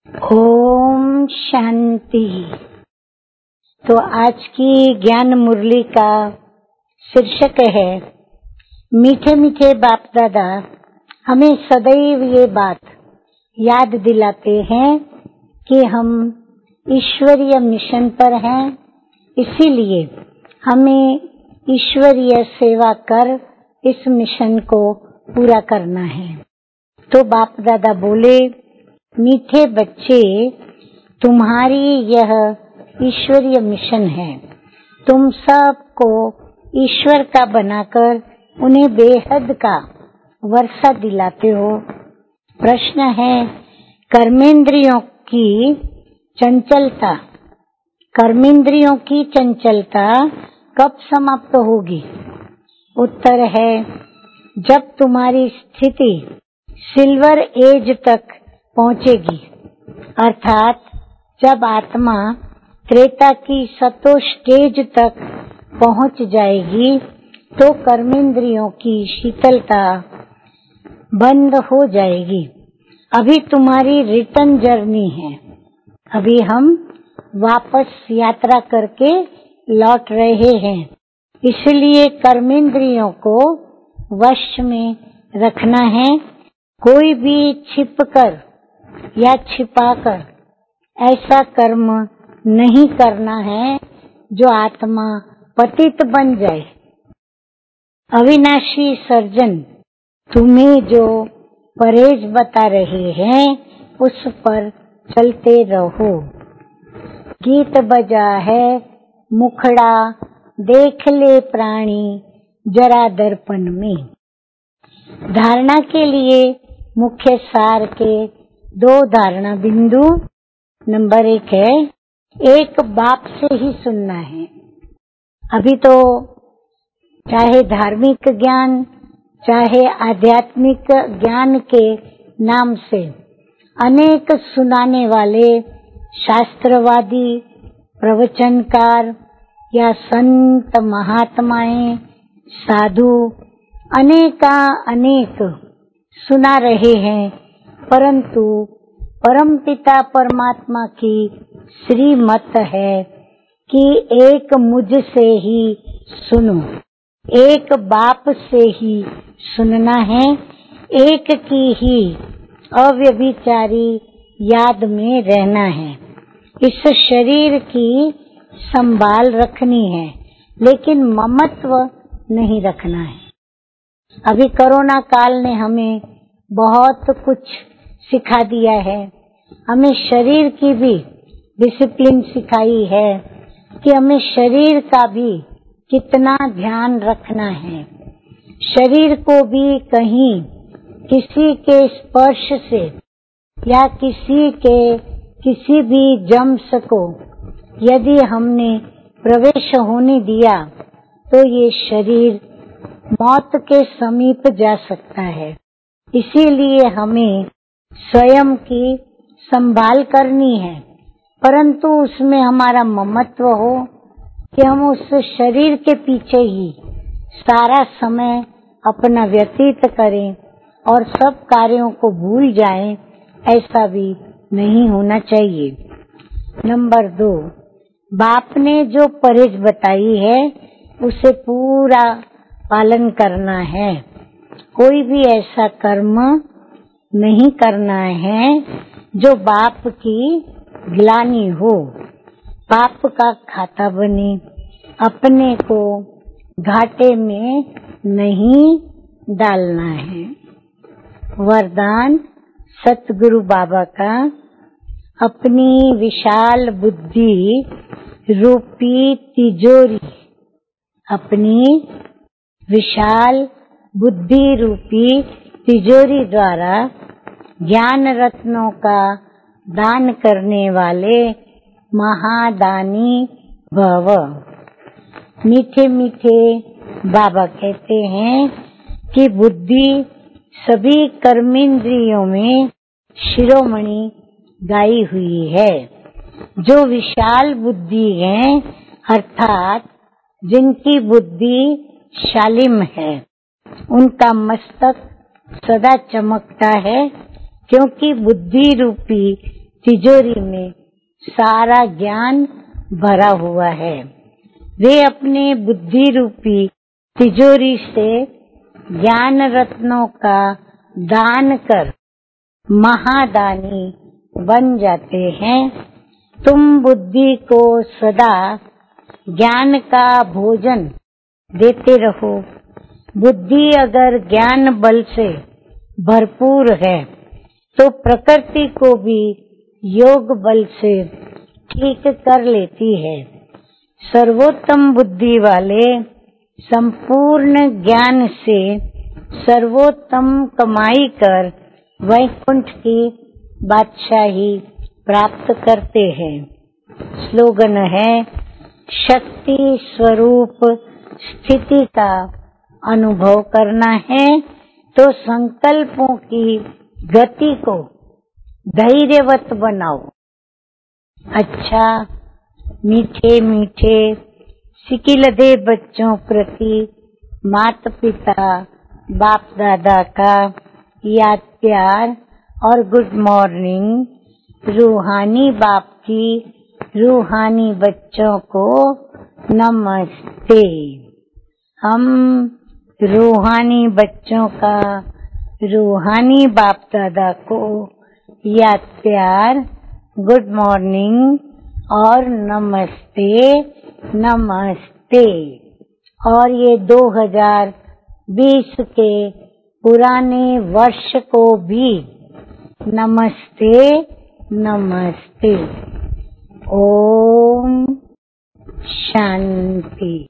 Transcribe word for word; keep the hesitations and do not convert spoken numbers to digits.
ओम शांति। तो आज की ज्ञान मुरली का शीर्षक है मीठे मीठे बाप दादा हमें सदैव ये बात याद दिलाते हैं कि हम ईश्वरीय मिशन पर हैं, इसीलिए हमें ईश्वरीय सेवा कर इस मिशन को पूरा करना है। तो बाप दादा बोले, मीठे बच्चे, तुम्हारी यह ईश्वरीय मिशन है। तुम सबको ईश्वर का बनाकर उन्हें बेहद का वर्षा दिलाते हो। प्रश्न है, कर्मेंद्रियों की चंचलता कर्मेंद्रियों की चंचलता कब समाप्त होगी? उत्तर है, जब तुम्हारी स्थिति सिल्वर एज तक पहुंचेगी, अर्थात जब आत्मा त्रेता की सतो स्टेज तक पहुंच जाएगी तो कर्मेंद्रियों की शीतलता बंद हो जाएगी। अभी तुम्हारी रिटर्न जर्नी है, अभी हम वापस यात्रा करके लौट रहे हैं, इसलिए कर्मेंद्रियों को वश में रखना है। कोई भी छिपकर या छिपाकर ऐसा कर्म नहीं करना है जो आत्मा पतित बन जाए। अविनाशी सर्जन तुम्हें जो परहेज बता रहे हैं उस पर चलते रहो। गीत बजा है मुखड़ा देख ले प्राणी जरा दर्पण में। धारणा के लिए मुख्य सार के दो धारणा बिंदु। नंबर एक है, एक बाप से ही सुनना है। अभी तो चाहे धार्मिक ज्ञान चाहे आध्यात्मिक ज्ञान के नाम से अनेक सुनाने वाले शास्त्रवादी प्रवचनकार या संत महात्माएं साधु अनेका अनेक सुना रहे हैं, परंतु परमपिता परमात्मा की श्रीमत है कि एक मुझसे ही सुनो, एक बाप से ही सुनना है, एक की ही अव्यभिचारी याद में रहना है। इस शरीर की संभाल रखनी है, लेकिन ममत्व नहीं रखना है। अभी कोरोना काल ने हमें बहुत कुछ सिखा दिया है। हमें शरीर की भी डिसिप्लिन सिखाई है कि हमें शरीर का भी कितना ध्यान रखना है। शरीर को भी कहीं किसी के स्पर्श से या किसी के किसी भी जम्स को यदि हमने प्रवेश होने दिया तो ये शरीर मौत के समीप जा सकता है। इसीलिए हमें स्वयं की संभाल करनी है, परंतु उसमें हमारा ममत्व हो कि हम उस शरीर के पीछे ही सारा समय अपना व्यतीत करें और सब कार्यों को भूल जाएं, ऐसा भी नहीं होना चाहिए। नंबर दो, बाप ने जो परहेज बताई है उसे पूरा पालन करना है। कोई भी ऐसा कर्म नहीं करना है जो बाप की ग्लानि हो, पाप का खाता बने। अपने को घाटे में नहीं डालना है। वरदान सतगुरु बाबा का, अपनी विशाल बुद्धि रूपी तिजोरी अपनी विशाल बुद्धि रूपी तिजोरी द्वारा ज्ञान रत्नों का दान करने वाले महादानी भव। मीठे मीठे बाबा कहते हैं कि बुद्धि सभी कर्मेंद्रियों में शिरोमणि गाई हुई है। जो विशाल बुद्धि है, अर्थात जिनकी बुद्धि शालिम है, उनका मस्तक सदा चमकता है, क्योंकि बुद्धि रूपी तिजोरी में सारा ज्ञान भरा हुआ है। वे अपने बुद्धि रूपी तिजोरी से ज्ञान रत्नों का दान कर महादानी बन जाते हैं। तुम बुद्धि को सदा ज्ञान का भोजन देते रहो। बुद्धि अगर ज्ञान बल से भरपूर है तो प्रकृति को भी योग बल से ठीक कर लेती है। सर्वोत्तम बुद्धि वाले संपूर्ण ज्ञान से सर्वोत्तम कमाई कर वैकुंठ की बादशाही प्राप्त करते हैं। स्लोगन है, शक्ति स्वरूप स्थिति का अनुभव करना है तो संकल्पों की गति को धैर्यवत बनाओ। अच्छा, मीठे मीठे सिकिलधे बच्चों प्रति माता पिता बाप दादा का याद प्यार और गुड मॉर्निंग। रूहानी बाप की रूहानी बच्चों को नमस्ते। हम रूहानी बच्चों का रूहानी बाप दादा को याद प्यार, गुड मॉर्निंग और नमस्ते नमस्ते। और ये दो हज़ार बीस के पुराने वर्ष को भी नमस्ते नमस्ते। ओम शांति।